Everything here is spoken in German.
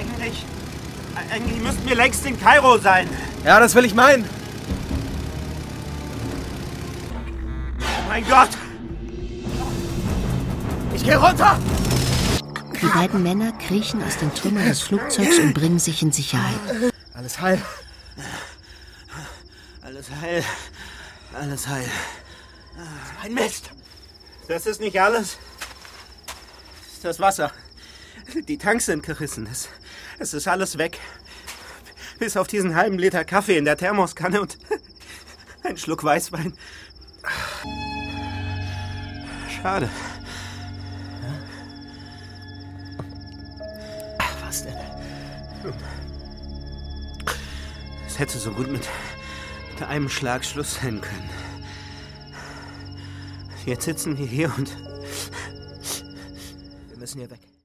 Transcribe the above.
Eigentlich müssten wir längst in Kairo sein. Ja, das will ich meinen. Oh mein Gott! Ich gehe runter! Die beiden Männer kriechen aus den Trümmern des Flugzeugs und bringen sich in Sicherheit. Alles heil. Alles heil. Alles heil. Ein Mist! Das ist nicht alles. Das Wasser. Die Tanks sind gerissen. Es ist alles weg. Bis auf diesen halben Liter Kaffee in der Thermoskanne und ein Schluck Weißwein. Schade. Was denn? Es hätte so gut mit einem Schlag Schluss sein können. Jetzt sitzen wir hier und wir müssen hier weg.